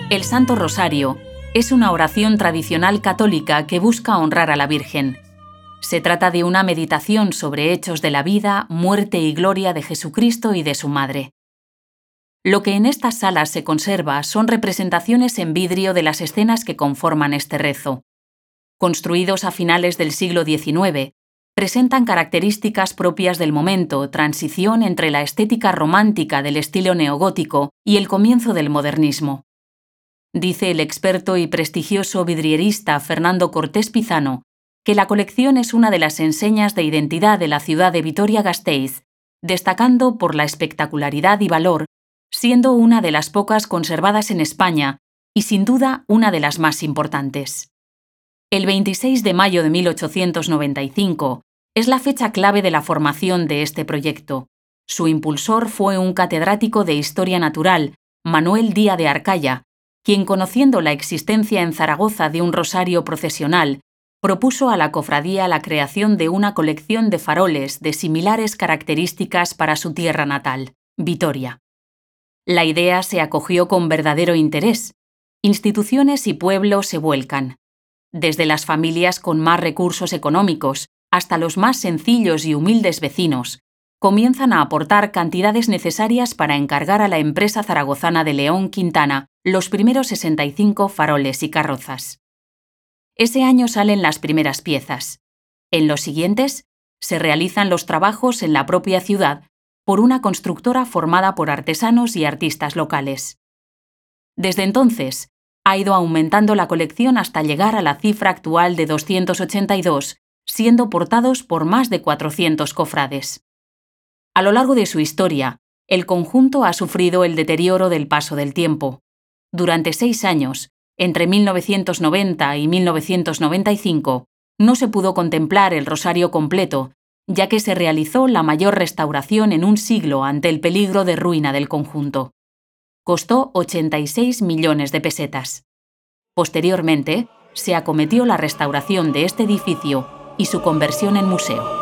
El Santo Rosario es una oración tradicional católica que busca honrar a la Virgen. Se trata de una meditación sobre hechos de la vida, muerte y gloria de Jesucristo y de su Madre. Lo que en estas salas se conserva son representaciones en vidrio de las escenas que conforman este rezo. Construidos a finales del siglo XIX, presentan características propias del momento, transición entre la estética romántica del estilo neogótico y el comienzo del modernismo. Dice el experto y prestigioso vidrierista Fernando Cortés Pizano que la colección es una de las enseñas de identidad de la ciudad de Vitoria-Gasteiz, destacando por la espectacularidad y valor, siendo una de las pocas conservadas en España y sin duda una de las más importantes. El 26 de mayo de 1895 es la fecha clave de la formación de este proyecto. Su impulsor fue un catedrático de Historia Natural, Manuel Díaz de Arcaya, quien, conociendo la existencia en Zaragoza de un rosario procesional, propuso a la cofradía la creación de una colección de faroles de similares características para su tierra natal, Vitoria. La idea se acogió con verdadero interés. Instituciones y pueblos se vuelcan. Desde las familias con más recursos económicos hasta los más sencillos y humildes vecinos, comienzan a aportar cantidades necesarias para encargar a la empresa zaragozana de León Quintana los primeros 65 faroles y carrozas. Ese año salen las primeras piezas. En los siguientes, se realizan los trabajos en la propia ciudad por una constructora formada por artesanos y artistas locales. Desde entonces, ha ido aumentando la colección hasta llegar a la cifra actual de 282, siendo portados por más de 400 cofrades. A lo largo de su historia, el conjunto ha sufrido el deterioro del paso del tiempo. Durante 6 años, entre 1990 y 1995, no se pudo contemplar el rosario completo, ya que se realizó la mayor restauración en un siglo ante el peligro de ruina del conjunto. Costó 86 millones de pesetas. Posteriormente, se acometió la restauración de este edificio y su conversión en museo.